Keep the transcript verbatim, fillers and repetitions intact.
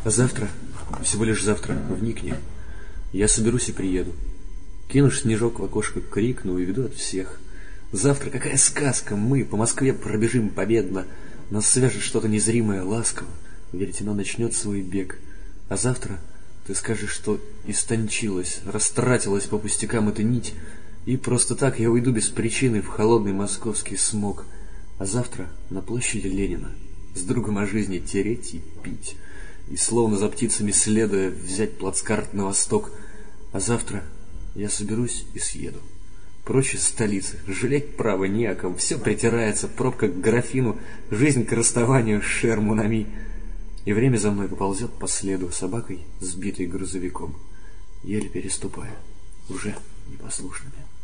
А завтра, всего лишь завтра, вникни, я соберусь и приеду. Кину снежок в окошко, крикну и веду от всех. Завтра какая сказка, мы по Москве пробежим победно, нас свяжет что-то незримое, ласково, веретено начнет свой бег. А завтра ты скажешь, что истончилась, растратилась по пустякам эта нить, и просто так я уйду без причины в холодный московский смог. А завтра на площади Ленина с другом о жизни тереть и пить, и словно за птицами следуя взять плацкарт на восток. А завтра я соберусь и съеду прочь из столицы, жалеть право не о ком, все притирается, пробка к графину, жизнь к расставанию с шермунами. И время за мной поползет по следу собакой, сбитой грузовиком, еле переступая, уже непослушными